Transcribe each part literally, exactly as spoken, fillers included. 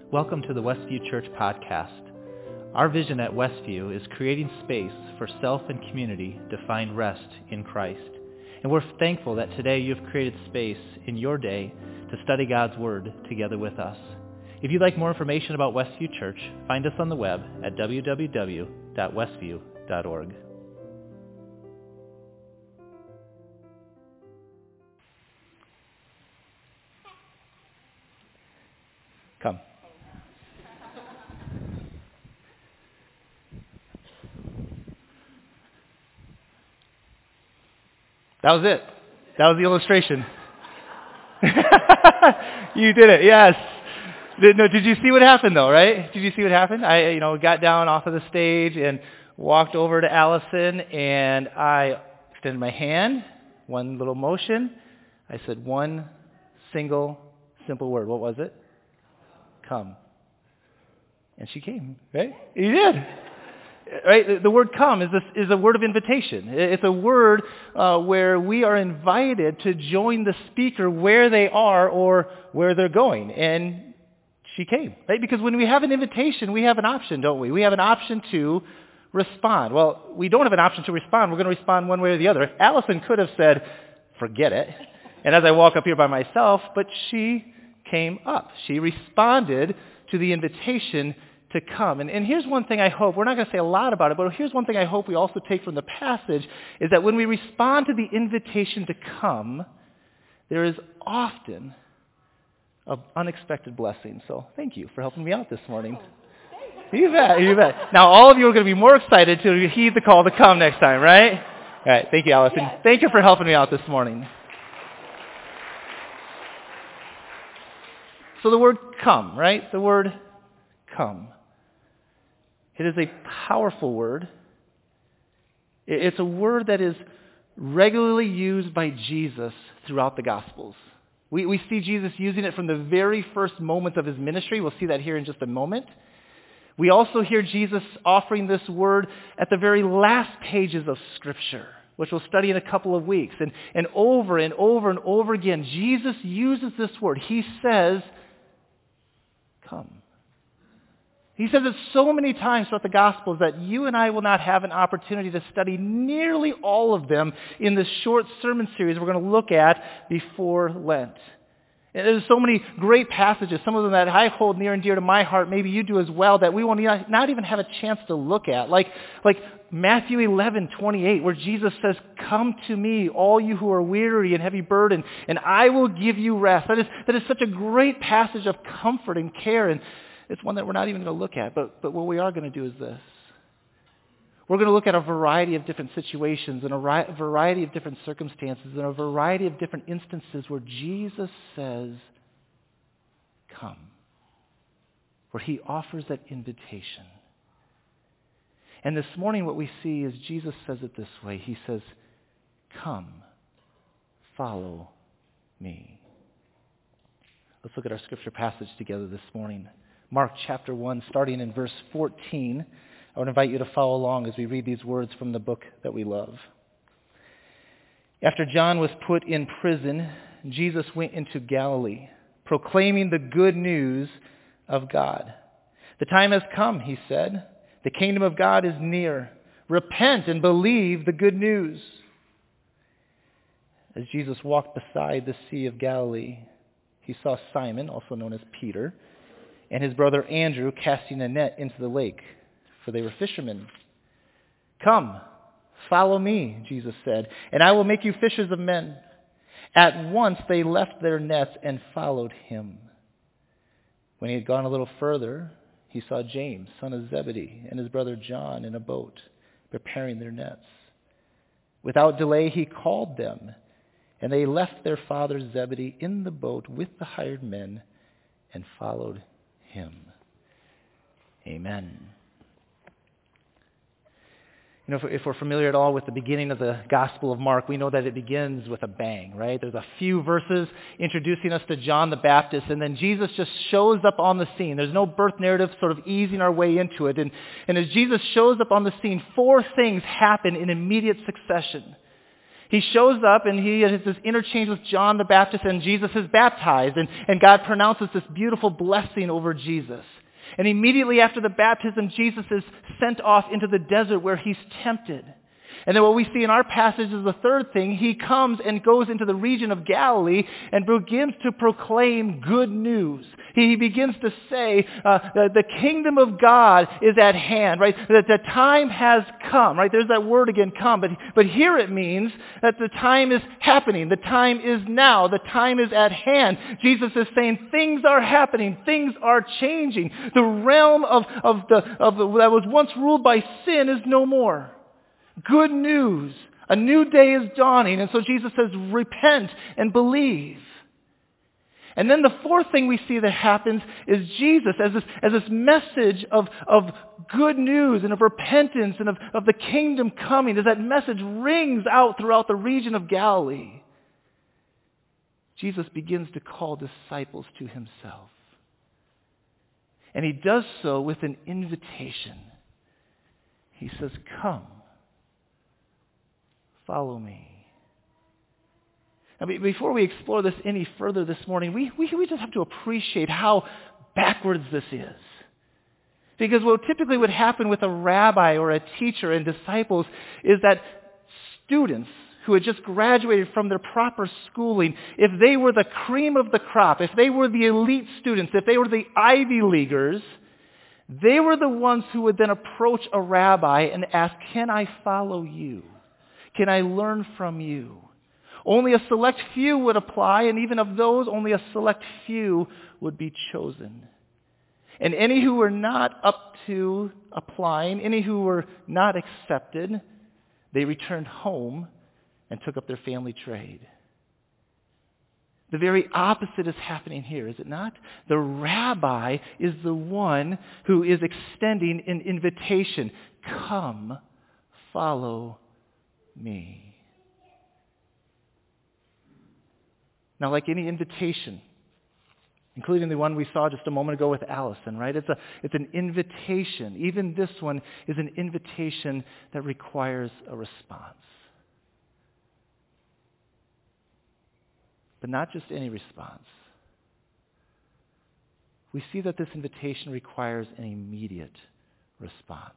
Welcome to the Westview Church podcast. Our vision at Westview is creating space for self and community to find rest in Christ. And we're thankful that today you've created space in your day to study God's Word together with us. If you'd like more information about Westview Church, find us on the web at w w w dot westview dot org. Come. That was it. That was the illustration. You did it, yes. Did, no, did you see what happened though, right? Did you see what happened? I, you know, got down off of the stage and walked over to Allison and I extended my hand, one little motion. I said one single, simple word. What was it? Come. And she came, right? You did. Right? The word come is a, is a word of invitation. It's a word uh, where we are invited to join the speaker where they are or where they're going. And she came, right? Because when we have an invitation, we have an option, don't we? We have an option to respond. Well, we don't have an option to respond. We're going to respond one way or the other. Allison could have said, forget it. And as I walk up here by myself, but she came up. She responded to the invitation to come. And, and here's one thing I hope, we're not going to say a lot about it, but here's one thing I hope we also take from the passage, is that when we respond to the invitation to come, there is often an unexpected blessing. So thank you for helping me out this morning. You bet, you bet. Now all of you are going to be more excited to heed the call to come next time, right? All right, thank you, Allison. Yes. Thank you for helping me out this morning. So the word come, right? The word come. It is a powerful word. It's a word that is regularly used by Jesus throughout the Gospels. We, we see Jesus using it from the very first moments of his ministry. We'll see that here in just a moment. We also hear Jesus offering this word at the very last pages of Scripture, which we'll study in a couple of weeks. And, and over and over and over again, Jesus uses this word. He says, come. He says it so many times throughout the Gospels that you and I will not have an opportunity to study nearly all of them in this short sermon series we're going to look at before Lent. And there's so many great passages, some of them that I hold near and dear to my heart, maybe you do as well, that we will not even have a chance to look at. Like, like Matthew eleven twenty-eight, where Jesus says, come to me, all you who are weary and heavy burdened, and I will give you rest. That is, that is such a great passage of comfort and care, and it's one that we're not even going to look at. But, but what we are going to do is this. We're going to look at a variety of different situations and a ri- variety of different circumstances and a variety of different instances where Jesus says, come. Where he offers that invitation. And this morning what we see is Jesus says it this way. He says, come, follow me. Let's look at our scripture passage together this morning. Mark chapter one, starting in verse fourteen. I would invite you to follow along as we read these words from the book that we love. After John was put in prison, Jesus went into Galilee, proclaiming the good news of God. The time has come, he said. The kingdom of God is near. Repent and believe the good news. As Jesus walked beside the Sea of Galilee, he saw Simon, also known as Peter, and his brother Andrew casting a net into the lake, for they were fishermen. Come, follow me, Jesus said, and I will make you fishers of men. At once they left their nets and followed him. When he had gone a little further, he saw James, son of Zebedee, and his brother John in a boat, preparing their nets. Without delay he called them, and they left their father Zebedee in the boat with the hired men and followed him. Amen. You know, if we're familiar at all with the beginning of the Gospel of Mark, we know that it begins with a bang, right? There's a few verses introducing us to John the Baptist, and then Jesus just shows up on the scene. There's no birth narrative sort of easing our way into it. And, and as Jesus shows up on the scene, four things happen in immediate succession. He shows up and he has this interchange with John the Baptist, and Jesus is baptized, and, and God pronounces this beautiful blessing over Jesus. And immediately after the baptism, Jesus is sent off into the desert where he's tempted. And then what we see in our passage is the third thing. He comes and goes into the region of Galilee and begins to proclaim good news. He begins to say uh, the, the kingdom of God is at hand, right? That the time has come, right? There's that word again, come. But, but here it means that the time is happening. The time is now. The time is at hand. Jesus is saying things are happening. Things are changing. The realm of, of, the, of the, that was once ruled by sin is no more. Good news. A new day is dawning. And so Jesus says, repent and believe. And then the fourth thing we see that happens is Jesus, as this, as this message of, of good news and of repentance and of, of the kingdom coming, as that message rings out throughout the region of Galilee, Jesus begins to call disciples to himself. And he does so with an invitation. He says, come. Follow me. Now, before we explore this any further this morning, we, we, we just have to appreciate how backwards this is. Because what typically would happen with a rabbi or a teacher and disciples is that students who had just graduated from their proper schooling, if they were the cream of the crop, if they were the elite students, if they were the Ivy Leaguers, they were the ones who would then approach a rabbi and ask, can I follow you? Can I learn from you? Only a select few would apply, and even of those, only a select few would be chosen. And any who were not up to applying, any who were not accepted, they returned home and took up their family trade. The very opposite is happening here, is it not? The rabbi is the one who is extending an invitation. Come, follow me. Now, like any invitation, including the one we saw just a moment ago with Allison, right? It's a it's an invitation. Even this one is an invitation that requires a response. But not just any response. We see that this invitation requires an immediate response.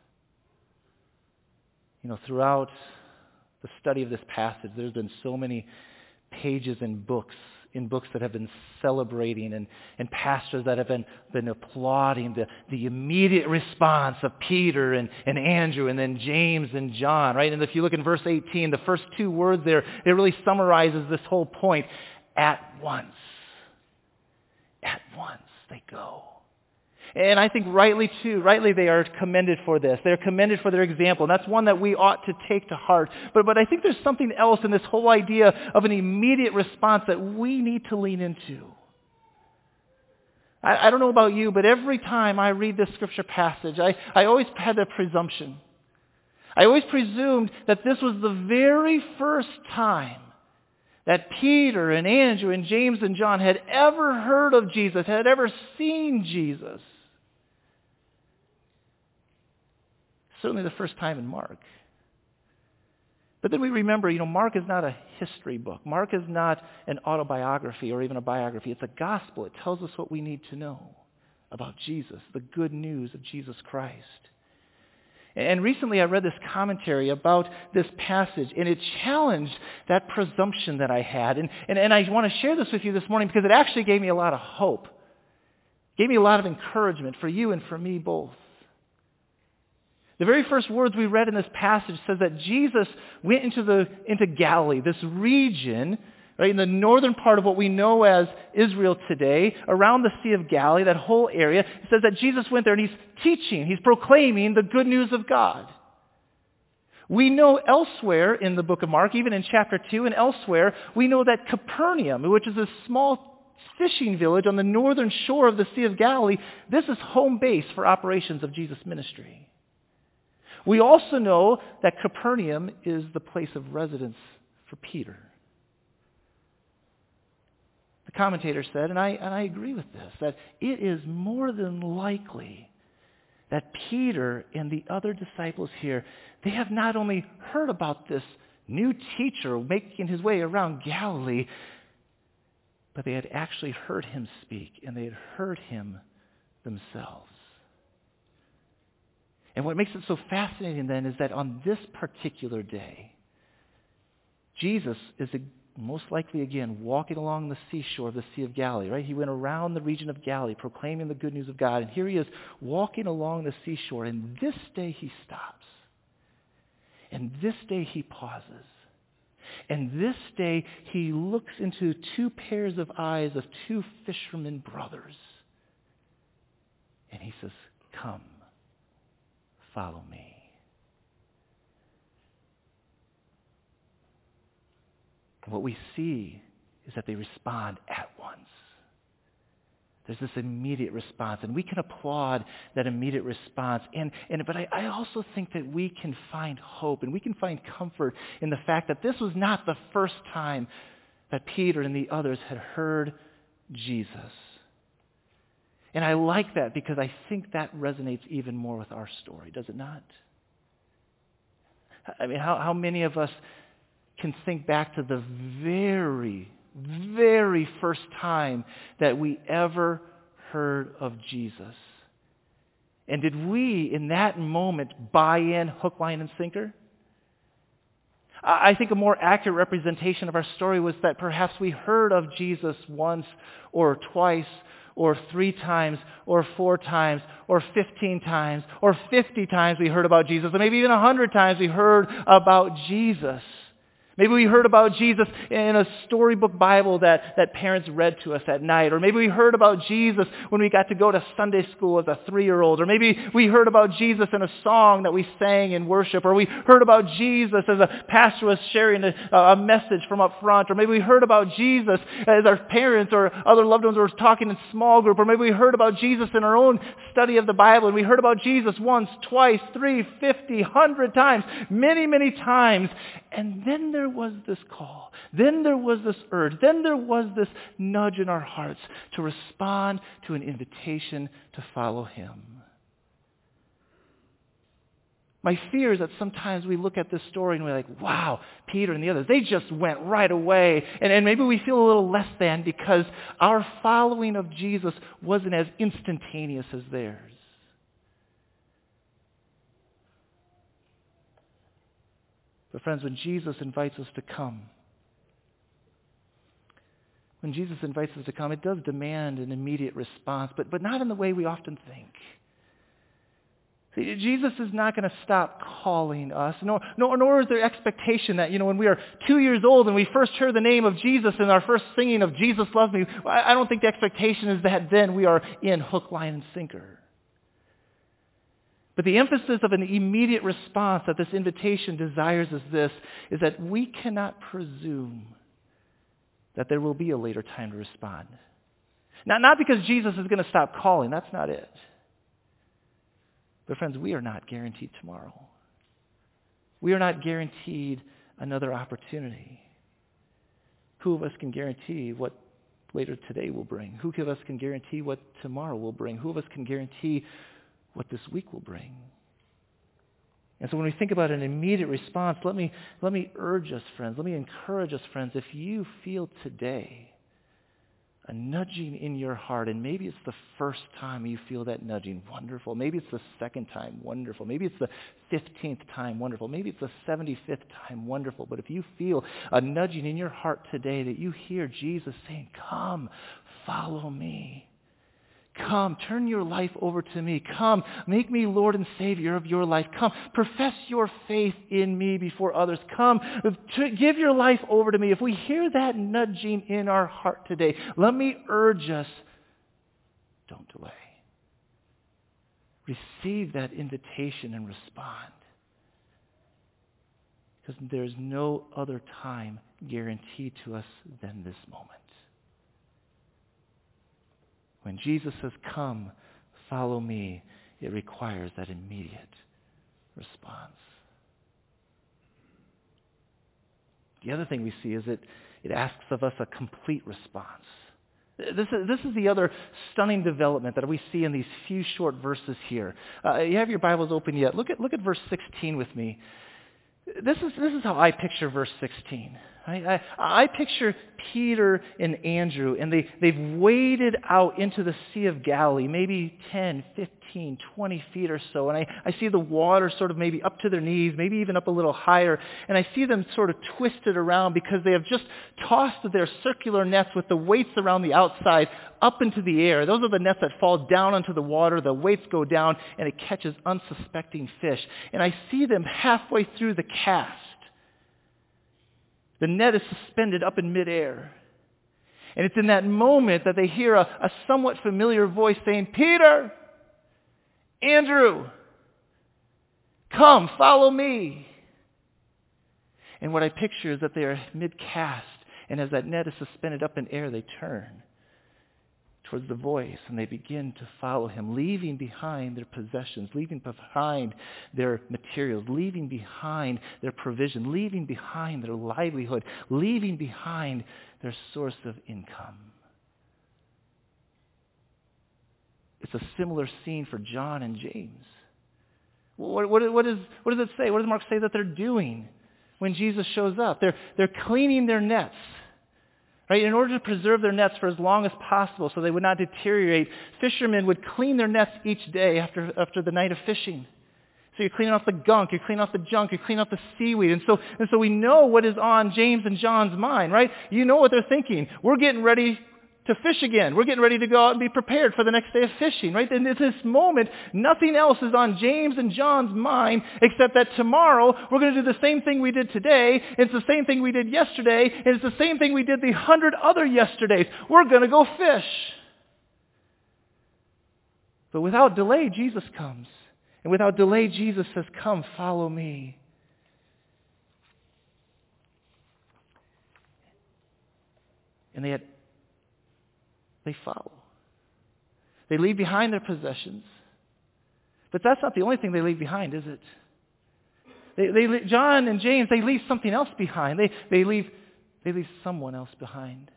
You know, throughout the study of this passage, there's been so many pages in books, in books that have been celebrating and, and pastors that have been, been applauding the, the immediate response of Peter and, and Andrew and then James and John, right? And if you look in verse eighteen, the first two words there, it really summarizes this whole point. At once. At once they go. And I think rightly too, rightly they are commended for this. They're commended for their example. And that's one that we ought to take to heart. But, but I think there's something else in this whole idea of an immediate response that we need to lean into. I, I don't know about you, but every time I read this scripture passage, I, I always had the presumption. I always presumed that this was the very first time that Peter and Andrew and James and John had ever heard of Jesus, had ever seen Jesus. Certainly the first time in Mark. But then we remember, you know, Mark is not a history book. Mark is not an autobiography or even a biography. It's a gospel. It tells us what we need to know about Jesus, the good news of Jesus Christ. And recently I read this commentary about this passage, and it challenged that presumption that I had. And, and, and I want to share this with you this morning because it actually gave me a lot of hope. It gave me a lot of encouragement for you and for me both. The very first words we read in this passage says that Jesus went into the into Galilee, this region, right, in the northern part of what we know as Israel today, around the Sea of Galilee, that whole area. It says that Jesus went there and he's teaching, he's proclaiming the good news of God. We know elsewhere in the book of Mark, even in chapter two and elsewhere, we know that Capernaum, which is a small fishing village on the northern shore of the Sea of Galilee, this is home base for operations of Jesus' ministry. We also know that Capernaum is the place of residence for Peter. The commentator said, and I, and I agree with this, that it is more than likely that Peter and the other disciples here, they have not only heard about this new teacher making his way around Galilee. But they had actually heard him speak, and they had heard him themselves. And what makes it so fascinating then is that on this particular day, Jesus is most likely again walking along the seashore of the Sea of Galilee, right? He went around the region of Galilee proclaiming the good news of God. And here he is walking along the seashore. And this day he stops. And this day he pauses. And this day he looks into two pairs of eyes of two fishermen brothers. And he says, "Come, follow me." And what we see is that they respond at once. There's this immediate response, and we can applaud that immediate response. And, and but I, I also think that we can find hope and we can find comfort in the fact that this was not the first time that Peter and the others had heard Jesus. And I like that because I think that resonates even more with our story, does it not? I mean, how, how many of us can think back to the very, very first time that we ever heard of Jesus? And did we, in that moment, buy in hook, line, and sinker? I think a more accurate representation of our story was that perhaps we heard of Jesus once or twice or three times or four times or fifteen times or fifty times we heard about Jesus, or maybe even a hundred times we heard about Jesus. Maybe we heard about Jesus in a storybook Bible that, that parents read to us at night. Or maybe we heard about Jesus when we got to go to Sunday school as a three-year-old. Or maybe we heard about Jesus in a song that we sang in worship. Or we heard about Jesus as a pastor was sharing a, a message from up front. Or maybe we heard about Jesus as our parents or other loved ones were talking in small group. Or maybe we heard about Jesus in our own study of the Bible. And we heard about Jesus once, twice, three, fifty, hundred times, many, many times. And then there was this call. Then there was this urge. Then there was this nudge in our hearts to respond to an invitation to follow him. My fear is that sometimes we look at this story and we're like, wow, Peter and the others, they just went right away. And, and maybe we feel a little less than because our following of Jesus wasn't as instantaneous as theirs. But friends, when Jesus invites us to come, when Jesus invites us to come, it does demand an immediate response, but, but not in the way we often think. See, Jesus is not going to stop calling us, nor, nor, nor is there expectation that, you know, when we are two years old and we first heard the name of Jesus in our first singing of Jesus Loves Me, I, I don't think the expectation is that then we are in hook, line, and sinker. But the emphasis of an immediate response that this invitation desires is this, is that we cannot presume that there will be a later time to respond. Now, not because Jesus is going to stop calling, that's not it. But friends, we are not guaranteed tomorrow. We are not guaranteed another opportunity. Who of us can guarantee what later today will bring? Who of us can guarantee what tomorrow will bring? Who of us can guarantee what this week will bring? And so when we think about an immediate response, let me, let me urge us, friends, let me encourage us, friends, if you feel today a nudging in your heart, and maybe it's the first time you feel that nudging, wonderful. Maybe it's the second time, wonderful. Maybe it's the fifteenth time, wonderful. Maybe it's the seventy-fifth time, wonderful. But if you feel a nudging in your heart today that you hear Jesus saying, come, follow me. Come, turn your life over to me. Come, make me Lord and Savior of your life. Come, profess your faith in me before others. Come, give your life over to me. If we hear that nudging in our heart today, let me urge us, don't delay. Receive that invitation and respond. Because there's no other time guaranteed to us than this moment. When Jesus says, come, follow me, it requires that immediate response. The other thing we see is that it asks of us a complete response. This is, this is the other stunning development that we see in these few short verses here. Uh, you have your Bibles open yet? Look at, look at verse sixteen with me. This is, this is how I picture verse sixteen. I, I, I picture Peter and Andrew, and they, they've waded out into the Sea of Galilee, maybe ten, fifteen, twenty feet or so, and I, I see the water sort of maybe up to their knees, maybe even up a little higher, and I see them sort of twisted around because they have just tossed their circular nets with the weights around the outside up into the air. Those are the nets that fall down onto the water, the weights go down, and it catches unsuspecting fish. And I see them halfway through the cast. The net is suspended up in midair. And it's in that moment that they hear a, a somewhat familiar voice saying, Peter, Andrew, come, follow me. And what I picture is that they are mid-cast, and as that net is suspended up in air, they turn towards the voice, and they begin to follow him, leaving behind their possessions, leaving behind their materials, leaving behind their provision, leaving behind their livelihood, leaving behind their source of income. It's a similar scene for John and James. What, what, what, is, what does it say? What does Mark say that they're doing when Jesus shows up? They're, they're cleaning their nets. Right? In order to preserve their nets for as long as possible so they would not deteriorate, fishermen would clean their nets each day after, after the night of fishing. So you're cleaning off the gunk, you're cleaning off the junk, you're cleaning off the seaweed. And so, and so we know what is on James and John's mind, right? You know what they're thinking. We're getting ready to fish again. We're getting ready to go out and be prepared for the next day of fishing, right? And at this moment, nothing else is on James and John's mind except that tomorrow we're going to do the same thing we did today. It's the same thing we did yesterday. And it's the same thing we did the hundred other yesterdays. We're going to go fish. But without delay, Jesus comes. And without delay, Jesus says, come, follow me. And they had They follow. They leave behind their possessions. But that's not the only thing they leave behind, is it? They, they, John and James, they leave something else behind. They, they, leave, they leave someone else behind.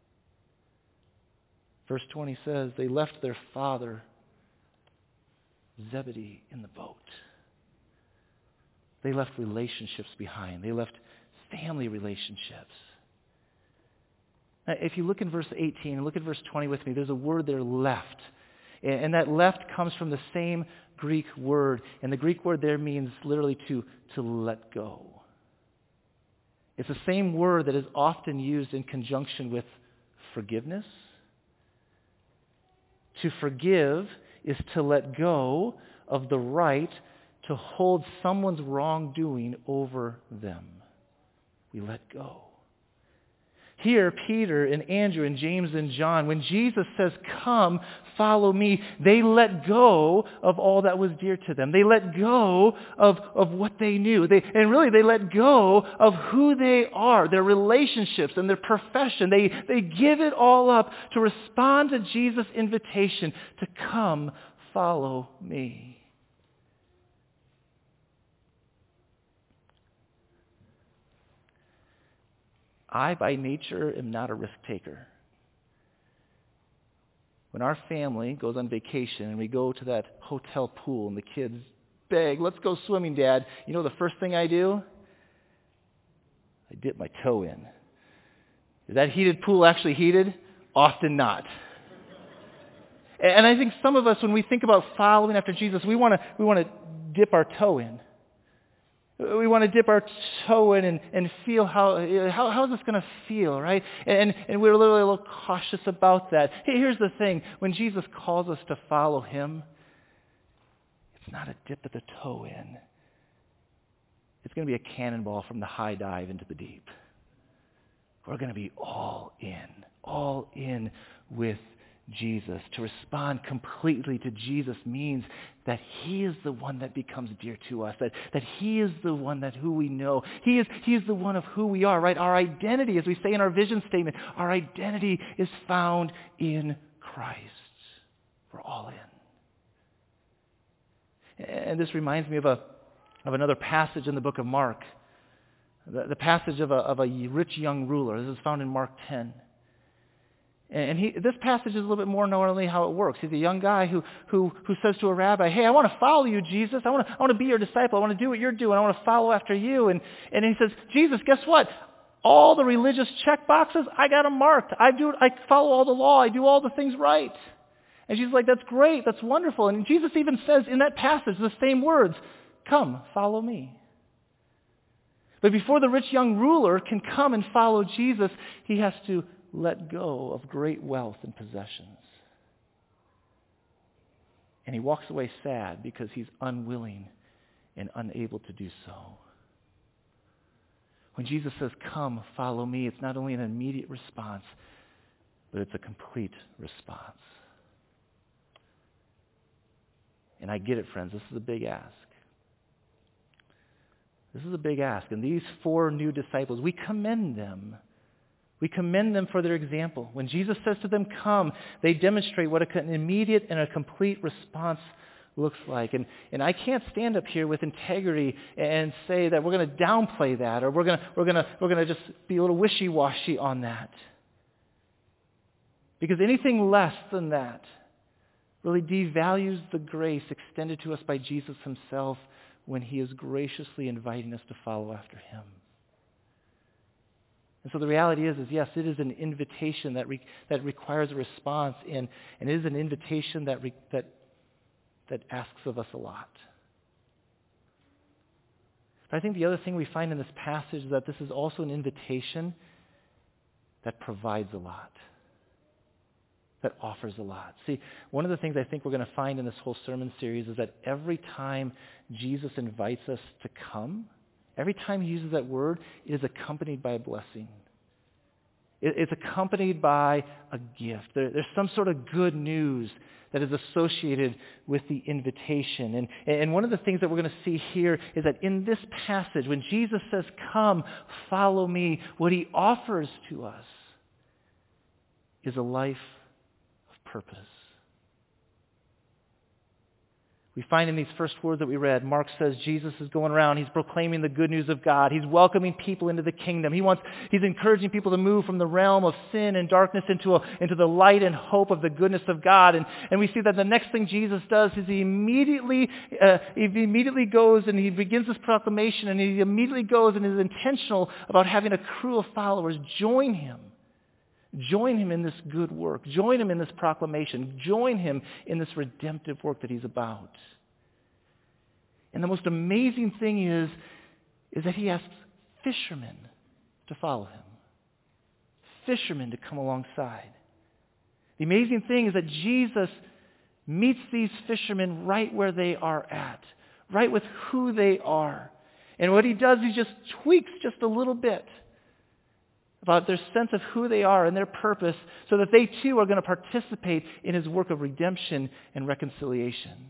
Verse twenty says, they left their father, Zebedee, in the boat. They left relationships behind. They left family relationships. Now, if you look in verse eighteen and look at verse twenty with me, there's a word there, left. And that left comes from the same Greek word. And the Greek word there means literally to, to let go. It's the same word that is often used in conjunction with forgiveness. To forgive is to let go of the right to hold someone's wrongdoing over them. We let go. Here, Peter and Andrew and James and John, when Jesus says, come, follow me, they let go of all that was dear to them. They let go of, of what they knew. They, and really, they let go of who they are, their relationships and their profession. They, they give it all up to respond to Jesus' invitation to come, follow me. I, by nature, am not a risk taker. When our family goes on vacation and we go to that hotel pool and the kids beg, let's go swimming, Dad, you know the first thing I do? I dip my toe in. Is that heated pool actually heated? Often not. And I think some of us, when we think about following after Jesus, we want to we want to dip our toe in. We want to dip our toe in and, and feel how, how how is this going to feel, right? And and we're literally a little cautious about that. Hey, here's the thing. When Jesus calls us to follow him, it's not a dip of the toe in. It's going to be a cannonball from the high dive into the deep. We're going to be all in, all in with Jesus. To respond completely to Jesus means that he is the one that becomes dear to us, that, that he is the one that who we know. He is, he is the one of who we are, right? Our identity, as we say in our vision statement, our identity is found in Christ. We're all in. And this reminds me of a of another passage in the book of Mark, the, the passage of a, of a rich young ruler. This is found in Mark ten. And he, this passage is a little bit more normally how it works. He's a young guy who, who, who says to a rabbi, hey, I want to follow you, Jesus. I want to, I want to be your disciple. I want to do what you're doing. I want to follow after you. And, and he says, Jesus, guess what? All the religious check boxes, I got them marked. I do, I follow all the law. I do all the things right. And Jesus is like, that's great. That's wonderful. And Jesus even says in that passage the same words, come, follow me. But before the rich young ruler can come and follow Jesus, he has to let go of great wealth and possessions. And he walks away sad because he's unwilling and unable to do so. When Jesus says, come, follow me, it's not only an immediate response, but it's a complete response. And I get it, friends. This is a big ask. This is a big ask. And these four new disciples, we commend them. We commend them for their example. When Jesus says to them, come, they demonstrate what an immediate and a complete response looks like. And, and I can't stand up here with integrity and say that we're going to downplay that or we're going to, we're going to, we're going to just be a little wishy-washy on that. Because anything less than that really devalues the grace extended to us by Jesus himself when he is graciously inviting us to follow after him. And so the reality is, is yes, it is an invitation that re, that requires a response, and, and it is an invitation that, re, that, that asks of us a lot. But I think the other thing we find in this passage is that this is also an invitation that provides a lot, that offers a lot. See, one of the things I think we're going to find in this whole sermon series is that every time Jesus invites us to come, every time he uses that word, it is accompanied by a blessing. It, it's accompanied by a gift. There, there's some sort of good news that is associated with the invitation. And, and one of the things that we're going to see here is that in this passage, when Jesus says, come, follow me, what he offers to us is a life of purpose. We find in these first words that we read, Mark says Jesus is going around. He's proclaiming the good news of God. He's welcoming people into the kingdom. He wants, he's encouraging people to move from the realm of sin and darkness into, a, into the light and hope of the goodness of God. And, and we see that the next thing Jesus does is he immediately, uh, he immediately goes and he begins this proclamation, and he immediately goes and is intentional about having a crew of followers join him. Join him in this good work. Join him in this proclamation. Join him in this redemptive work that he's about. And the most amazing thing is, is that he asks fishermen to follow him. Fishermen to come alongside. The amazing thing is that Jesus meets these fishermen right where they are at, right with who they are. And what he does, he just tweaks just a little bit about their sense of who they are and their purpose so that they too are going to participate in his work of redemption and reconciliation.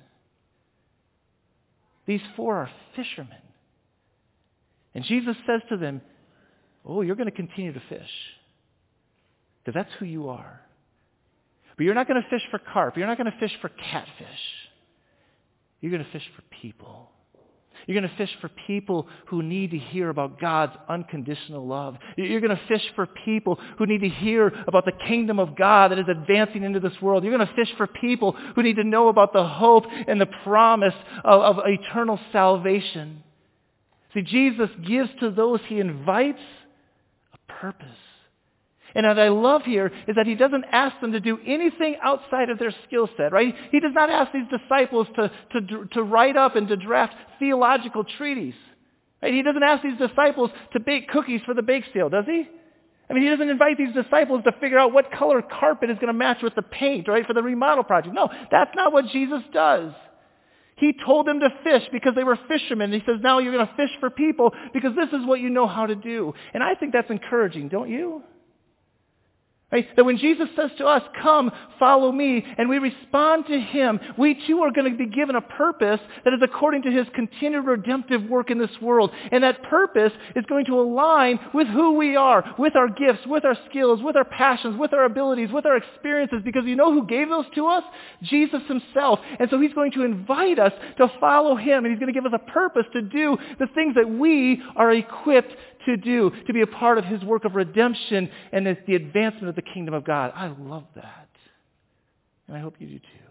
These four are fishermen. And Jesus says to them, oh, you're going to continue to fish because that's who you are. But you're not going to fish for carp. You're not going to fish for catfish. You're going to fish for people. You're going to fish for people who need to hear about God's unconditional love. You're going to fish for people who need to hear about the kingdom of God that is advancing into this world. You're going to fish for people who need to know about the hope and the promise of, of eternal salvation. See, Jesus gives to those he invites a purpose. And what I love here is that he doesn't ask them to do anything outside of their skill set, right? He does not ask these disciples to, to, to write up and to draft theological treatises. Right? He doesn't ask these disciples to bake cookies for the bake sale, does he? I mean, he doesn't invite these disciples to figure out what color carpet is going to match with the paint, right, for the remodel project. No, that's not what Jesus does. He told them to fish because they were fishermen. He says, now you're going to fish for people because this is what you know how to do. And I think that's encouraging, don't you? Right? That when Jesus says to us, come, follow me, and we respond to him, we too are going to be given a purpose that is according to his continued redemptive work in this world. And that purpose is going to align with who we are, with our gifts, with our skills, with our passions, with our abilities, with our experiences, because you know who gave those to us? Jesus himself. And so he's going to invite us to follow him, and he's going to give us a purpose to do the things that we are equipped to do, to be a part of his work of redemption and the advancement of the kingdom of God. I love that. And I hope you do too.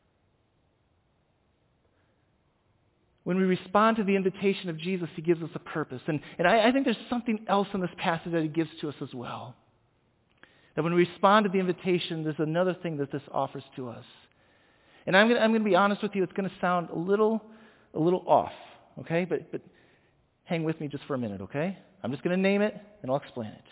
When we respond to the invitation of Jesus, he gives us a purpose. And, and I, I think there's something else in this passage that he gives to us as well. That when we respond to the invitation, there's another thing that this offers to us. And I'm going to, I'm going to be honest with you, it's going to sound a little, a little off, okay? But, but hang with me just for a minute, okay? I'm just going to name it, and I'll explain it.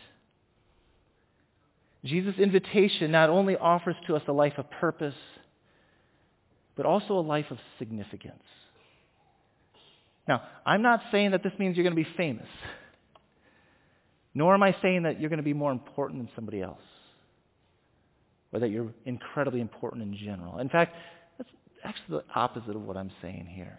Jesus' invitation not only offers to us a life of purpose, but also a life of significance. Now, I'm not saying that this means you're going to be famous, nor am I saying that you're going to be more important than somebody else, or that you're incredibly important in general. In fact, that's actually the opposite of what I'm saying here.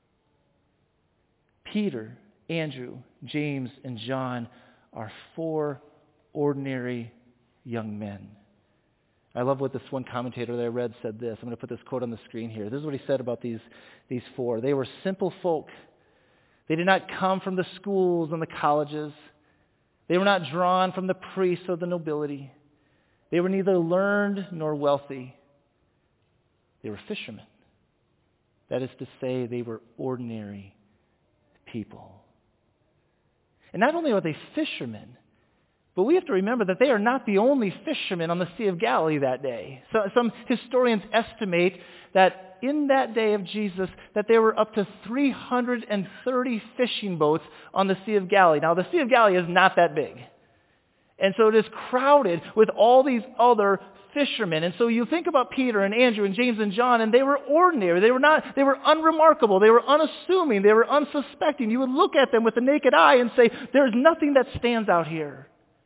Peter, Andrew, James, and John are four ordinary young men. I love what this one commentator that I read said this. I'm going to put this quote on the screen here. This is what he said about these, these four. They were simple folk. They did not come from the schools and the colleges. They were not drawn from the priests or the nobility. They were neither learned nor wealthy. They were fishermen. That is to say, they were ordinary people. And not only are they fishermen, but we have to remember that they are not the only fishermen on the Sea of Galilee that day. So, some historians estimate that in that day of Jesus, that there were up to three hundred thirty fishing boats on the Sea of Galilee. Now, the Sea of Galilee is not that big. And so it is crowded with all these other fishermen. And so you think about Peter and Andrew and James and John, and they were ordinary. They were not, they were unremarkable. They were unassuming. They were unsuspecting. You would look at them with the naked eye and say, there's nothing that stands out here.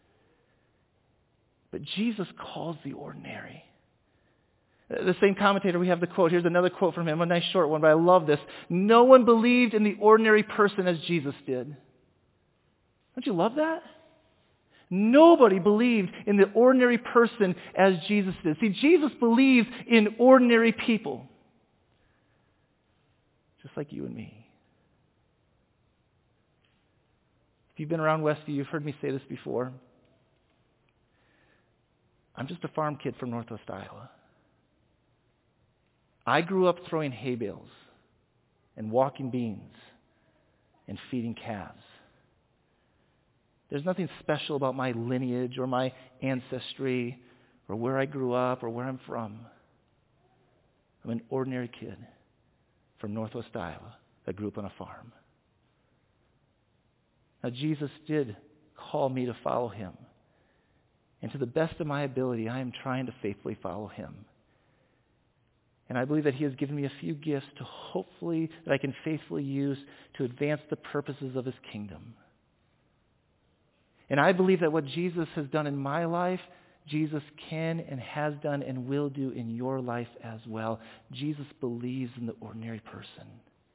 But Jesus calls the ordinary. The same commentator, we have the quote. Here's another quote from him, a nice short one, but I love this. No one believed in the ordinary person as Jesus did. Don't you love that? Nobody believed in the ordinary person as Jesus did. See, Jesus believes in ordinary people. Just like you and me. If you've been around Westview, you've heard me say this before. I'm just a farm kid from Northwest Iowa. I grew up throwing hay bales and walking beans and feeding calves. There's nothing special about my lineage or my ancestry or where I grew up or where I'm from. I'm an ordinary kid from Northwest Iowa that grew up on a farm. Now, Jesus did call me to follow him. And to the best of my ability, I am trying to faithfully follow him. And I believe that he has given me a few gifts to hopefully, that I can faithfully use to advance the purposes of his kingdom. And I believe that what Jesus has done in my life, Jesus can and has done and will do in your life as well. Jesus believes in the ordinary person.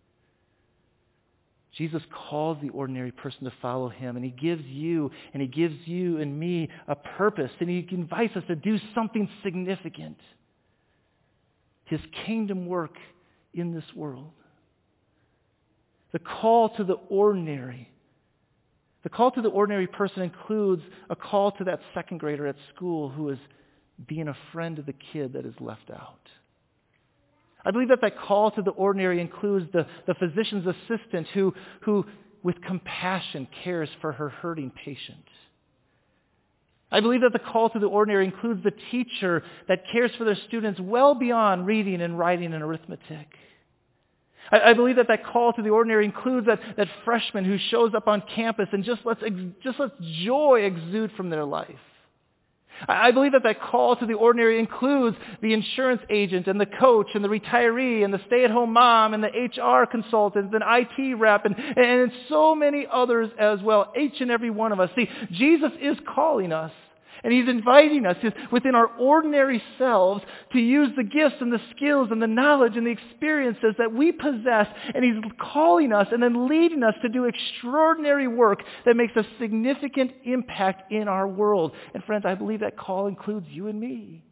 Jesus calls the ordinary person to follow him, and he gives you, and he gives you and me a purpose, and he invites us to do something significant. His kingdom work in this world. The call to the ordinary. The call to the ordinary person includes a call to that second grader at school who is being a friend to the kid that is left out. I believe that that call to the ordinary includes the, the physician's assistant who, who, with compassion, cares for her hurting patient. I believe that the call to the ordinary includes the teacher that cares for their students well beyond reading and writing and arithmetic. I, I believe that that call to the ordinary includes that, that freshman who shows up on campus and just lets, just lets joy exude from their life. I believe that that call to the ordinary includes the insurance agent and the coach and the retiree and the stay-at-home mom and the H R consultant and I T rep and, and so many others as well, each and every one of us. See, Jesus is calling us, and he's inviting us within our ordinary selves to use the gifts and the skills and the knowledge and the experiences that we possess, and he's calling us and then leading us to do extraordinary work that makes a significant impact in our world. And friends, I believe that call includes you and me.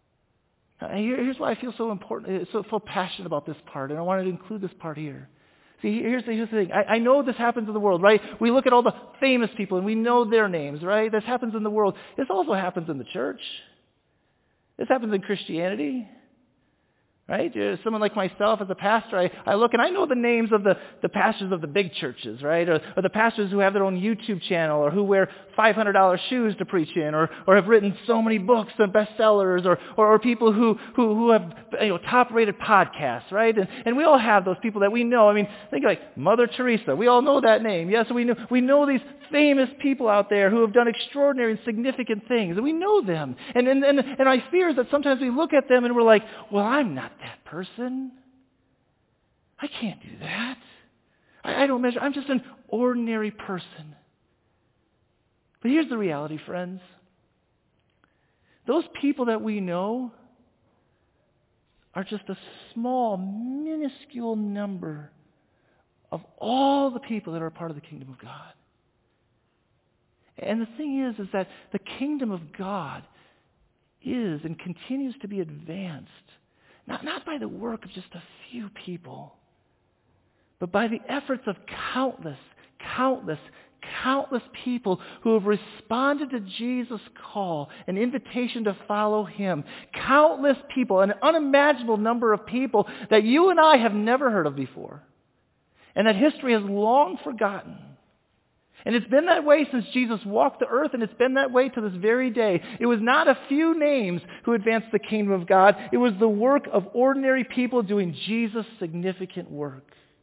Now, here's why I feel so important, so, so passionate about this part, and I wanted to include this part here. See, here's the, here's the thing. I, I know this happens in the world, right? We look at all the famous people and we know their names, right? This happens in the world. This also happens in the church. This happens in Christianity. Right? Someone like myself as a pastor, I, I look and I know the names of the, the pastors of the big churches, right? Or, or the pastors who have their own YouTube channel or who wear five hundred dollars shoes to preach in or, or have written so many books and bestsellers or, or, or people who, who, who have you know, top-rated podcasts, right? And, and we all have those people that we know. I mean, think like Mother Teresa. We all know that name. Yes, we know, we know these famous people out there who have done extraordinary and significant things. And we know them. And, and, and, and my fear is that sometimes we look at them and we're like, well, I'm not that person. I can't do that. I, I don't measure. I'm just an ordinary person. But here's the reality, friends. Those people that we know are just a small, minuscule number of all the people that are a part of the kingdom of God. And the thing is, is that the kingdom of God is and continues to be advanced, not, not by the work of just a few people, but by the efforts of countless, countless, countless people who have responded to Jesus' call, an invitation to follow him. Countless people, an unimaginable number of people that you and I have never heard of before, and that history has long forgotten. And it's been that way since Jesus walked the earth, and it's been that way to this very day. It was not a few names who advanced the kingdom of God. It was the work of ordinary people doing Jesus' significant work.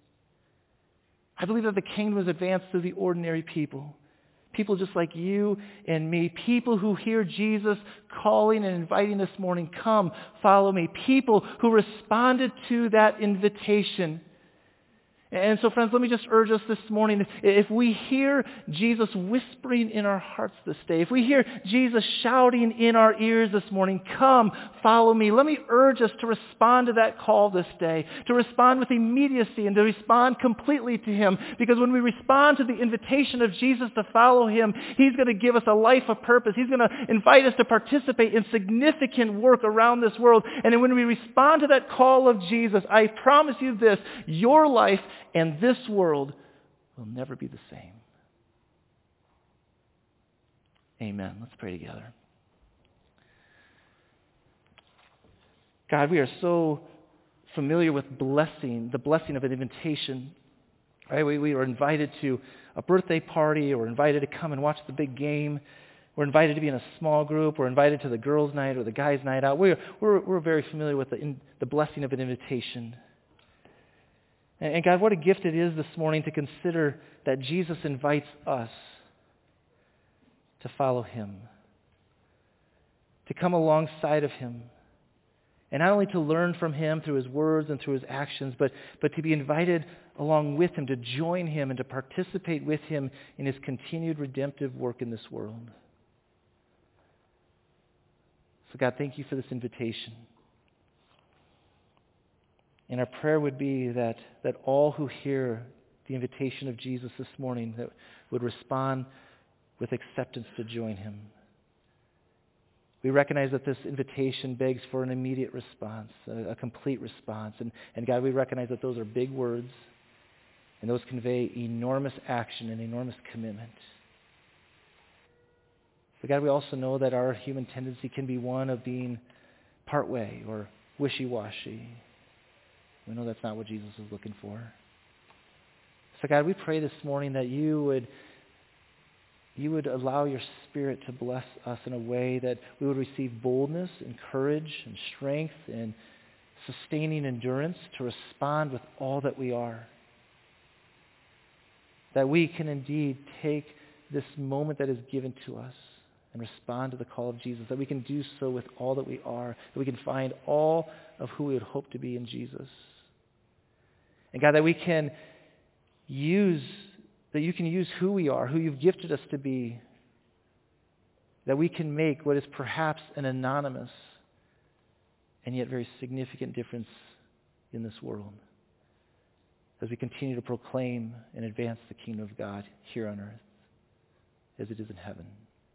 I believe that the kingdom is advanced through the ordinary people. People just like you and me. People who hear Jesus calling and inviting this morning, come, follow me. People who responded to that invitation. And so, friends, let me just urge us this morning, if we hear Jesus whispering in our hearts this day, if we hear Jesus shouting in our ears this morning, come, follow me, let me urge us to respond to that call this day, to respond with immediacy and to respond completely to him. Because when we respond to the invitation of Jesus to follow him, he's going to give us a life of purpose. He's going to invite us to participate in significant work around this world. And when we respond to that call of Jesus, I promise you this, your life and this world will never be the same. Amen. Let's pray together. God, we are so familiar with blessing, the blessing of an invitation. Right? We, we are invited to a birthday party, or we're invited to come and watch the big game. We're invited to be in a small group. We're invited to the girls' night or the guys' night out. We're, we're, we're very familiar with the, in, the blessing of an invitation. And God, what a gift it is this morning to consider that Jesus invites us to follow him, to come alongside of him, and not only to learn from him through his words and through his actions, but, but to be invited along with him, to join him and to participate with him in his continued redemptive work in this world. So God, thank you for this invitation. And our prayer would be that, that all who hear the invitation of Jesus this morning that would respond with acceptance to join him. We recognize that this invitation begs for an immediate response, a, a complete response. And, and God, we recognize that those are big words, and those convey enormous action and enormous commitment. But God, we also know that our human tendency can be one of being partway or wishy-washy. We know that's not what Jesus is looking for. So God, we pray this morning that you would, you would allow your Spirit to bless us in a way that we would receive boldness and courage and strength and sustaining endurance to respond with all that we are. That we can indeed take this moment that is given to us and respond to the call of Jesus. That we can do so with all that we are. That we can find all of who we would hope to be in Jesus. And God, that we can use, that you can use who we are, who you've gifted us to be, that we can make what is perhaps an anonymous and yet very significant difference in this world as we continue to proclaim and advance the kingdom of God here on earth as it is in heaven.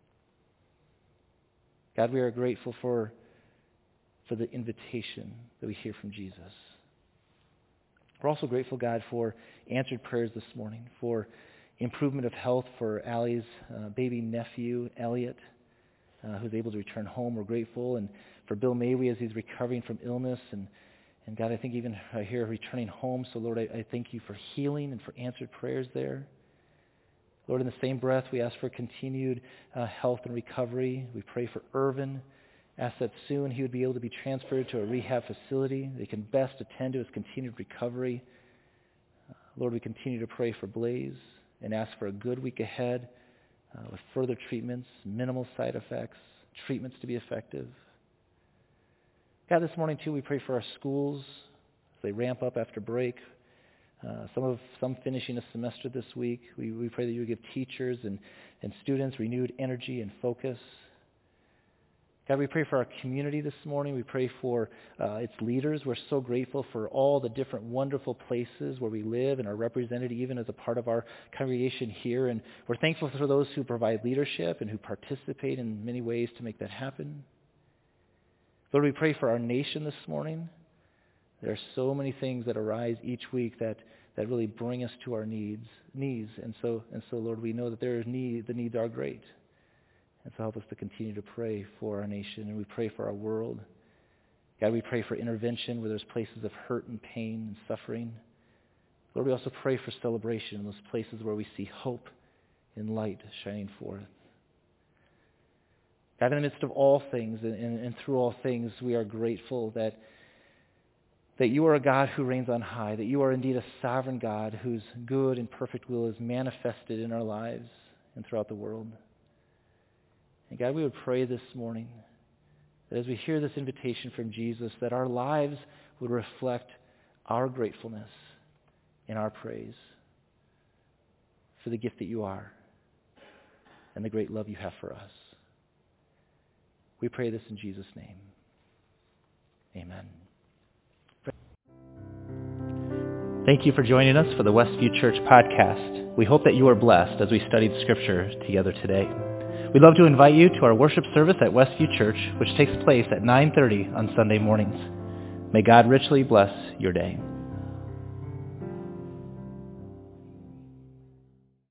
God, we are grateful for, for the invitation that we hear from Jesus. We're also grateful, God, for answered prayers this morning, for improvement of health for Allie's uh, baby nephew, Elliot, uh, who's able to return home. We're grateful. And for Bill Maywee as he's recovering from illness. And, and God, I think even I hear returning home. So, Lord, I, I thank you for healing and for answered prayers there. Lord, in the same breath, we ask for continued uh, health and recovery. We pray for Irvin. Ask that soon he would be able to be transferred to a rehab facility. They can best attend to his continued recovery. Uh, Lord, we continue to pray for Blaze and ask for a good week ahead uh, with further treatments, minimal side effects, treatments to be effective. God, this morning, too, we pray for our schools as they ramp up after break. Uh, some of some finishing a semester this week. We, we pray that you would give teachers and, and students renewed energy and focus. God, we pray for our community this morning. We pray for uh, its leaders. We're so grateful for all the different wonderful places where we live and are represented even as a part of our congregation here. And we're thankful for those who provide leadership and who participate in many ways to make that happen. Lord, we pray for our nation this morning. There are so many things that arise each week that, that really bring us to our needs, knees. And so, and so, Lord, we know that there is need, the needs are great. And so help us to continue to pray for our nation, and we pray for our world. God, we pray for intervention where there's places of hurt and pain and suffering. Lord, we also pray for celebration in those places where we see hope and light shining forth. God, in the midst of all things and, and, and through all things, we are grateful that, that you are a God who reigns on high, that you are indeed a sovereign God whose good and perfect will is manifested in our lives and throughout the world. And God, we would pray this morning that as we hear this invitation from Jesus, that our lives would reflect our gratefulness and our praise for the gift that you are and the great love you have for us. We pray this in Jesus' name. Amen. Thank you for joining us for the Westview Church podcast. We hope that you are blessed as we studied Scripture together today. We'd love to invite you to our worship service at Westview Church, which takes place at nine thirty on Sunday mornings. May God richly bless your day.